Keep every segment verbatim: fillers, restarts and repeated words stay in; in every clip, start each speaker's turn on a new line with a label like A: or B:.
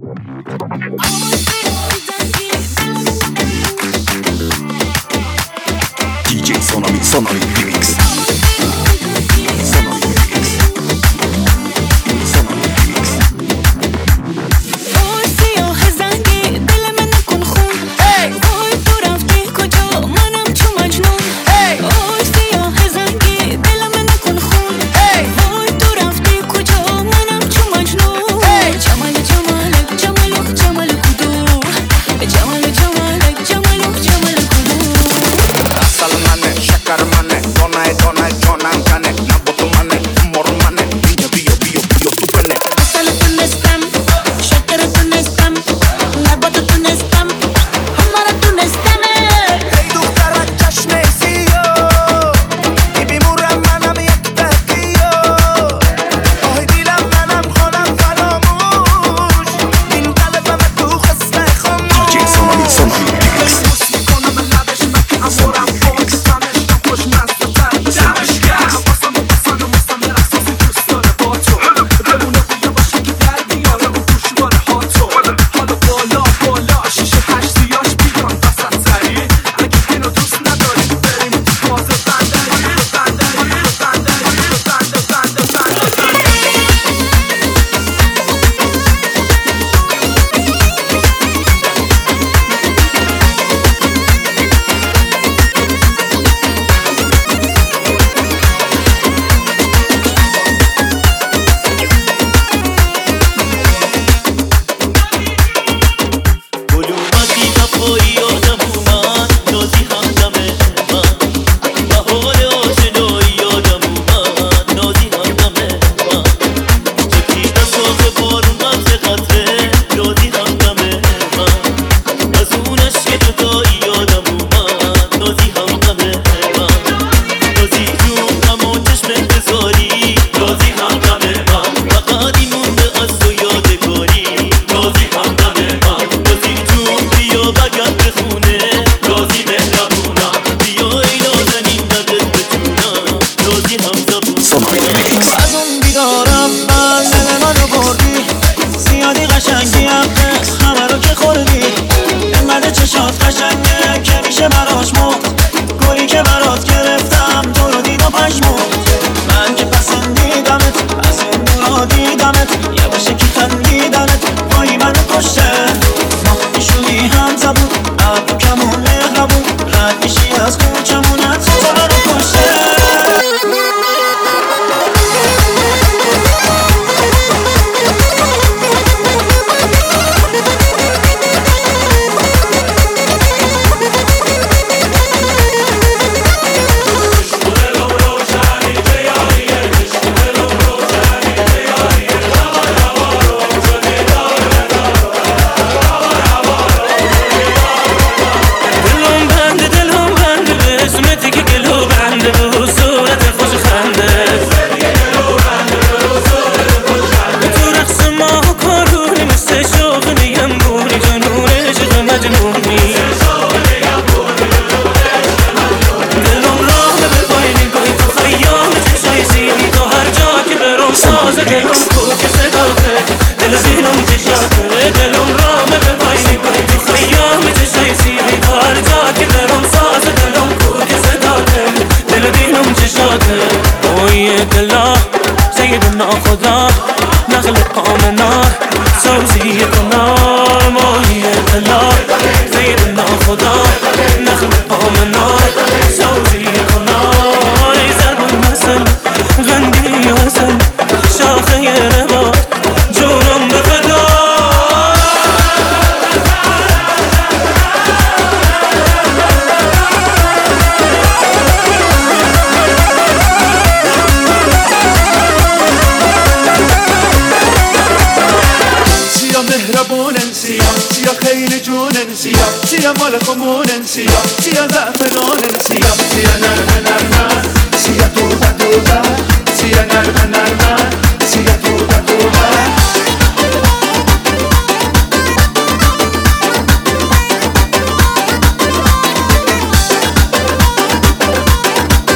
A: دی جی سونامی سونامی ریمیکس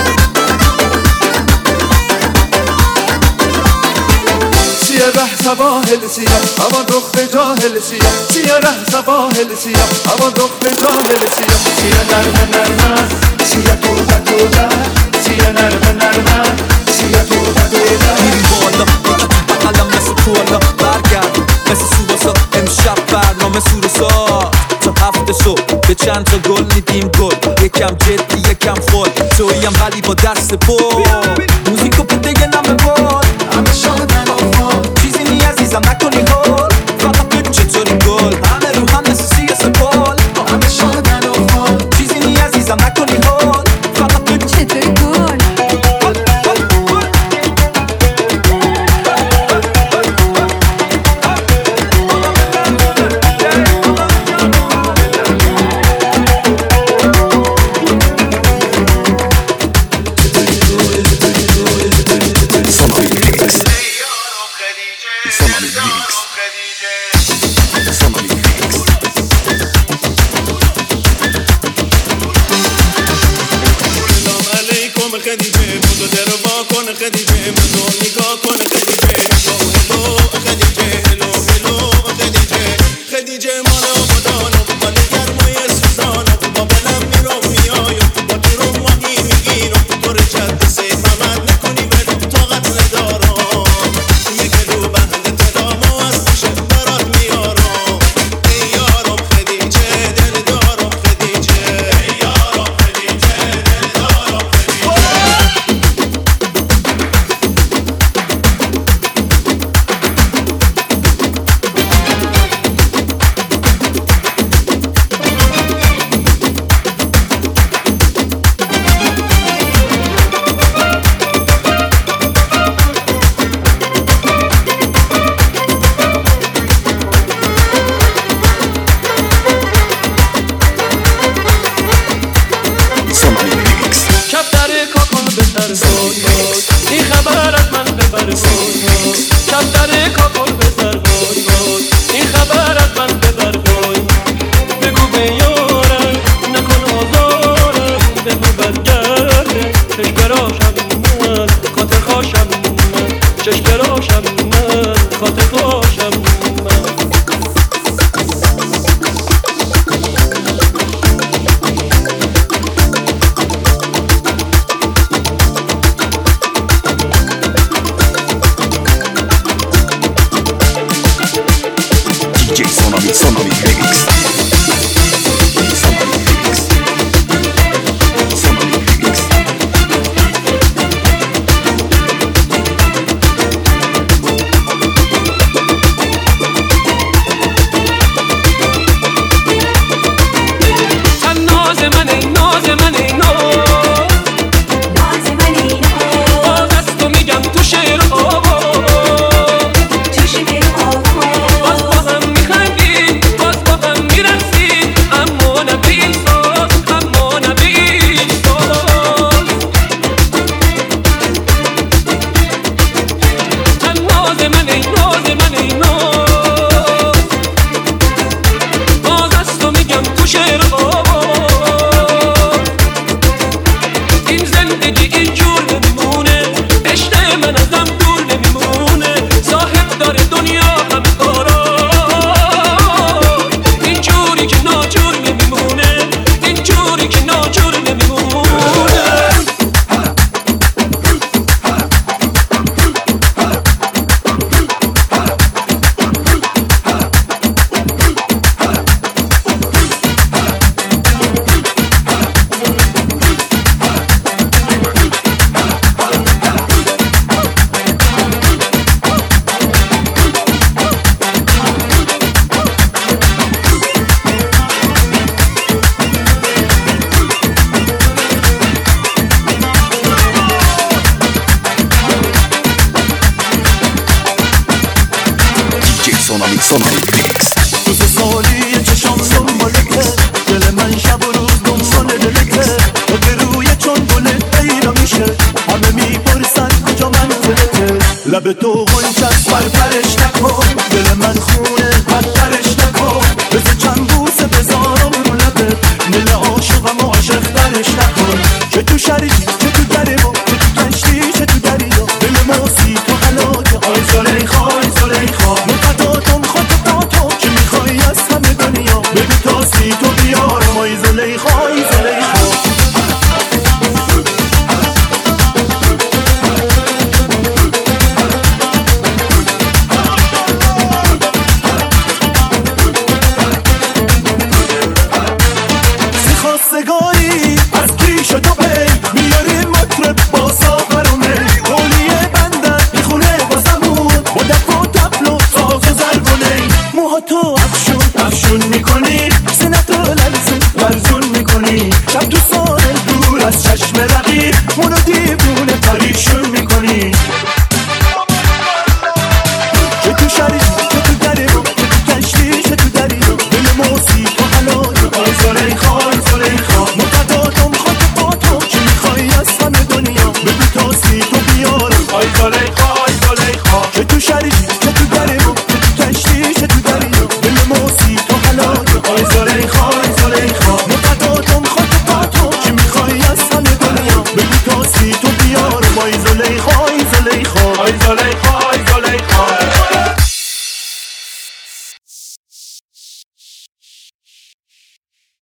B: سبا سواحل سیاه اما دختر جاهل سیاه سیاه ره سواحل سیاه اما دختر جاهل سیاه سیاه نرمه نرمه سیاه توبه توبه سیاه نرمه نرمه سیاه توبه توبه
C: میری بالا بقلم مثل کولا برگرد مثل سوباسا امشب برنامه سورسا تا هفته صبح به چند تا گل میدیم گل یکم جدی یکم فول تویم ولی با دست پر موزیکو بده یه نمه بال
B: همه شادن و فال
C: چیزی نی عزیزم نکنی هول فقط بگو چطوری گل همه رو هم مثل سی سپال
B: همه شادن و فال
C: چیزی نی عزیزم نکنی هول فقط بگو
D: چطوری گل
E: این خبر از من ببر گوی کفتر کاکل بزر گوی گوی این خبر از من ببر گوی بگو به یارم نکن آزارم بگو برگرده چشم براشم من خاطر خواشم من چشم براشم من خاطر خواشم من
A: D J Sonami, Sonami Remix. Sonami Remix. Sonami Remix.
E: هم ناز منه ناز منه ناز
D: ناز منی ناز
E: باز از تو میگم تو شعر آوا
D: تو شعر آوا
E: باز با هم میخندیم باز با هم میرقصیم اما نه به این ساز اما نه به این ساز هم ناز منه ناز منه ناز باز از تو میگم تو شعر آوا این زندگی اینجور نمیمونه عشق من ازم دور نمیمونه صاحب داره دنیا همه کارا اینجوری که ناجور نمیمونه اینجوری که ناجور نمیمونه
A: D J Sonami, Sonami Remix.
B: روز سالی چشام دنبالته دل من شب و روز دنبال دلته به روی چون گلت پیدا میشه همه میپرسن کجا منزلته لب تو غنچست پرپرش نکن دل من خونه بدترش نکن بذار چند بوسه بذارم رو لبت دل عاشقم و عاشق درش نکن چه تو شریک چه تو گریبا چه تو کشتی چه تو دریا دل ما سی تو حلاکه آی زلیخا آی زلیخا تو افشون افشون میکنی، سینه تو لرزون لرزون میکنی، شب تو سال دور از چشم رقیب منو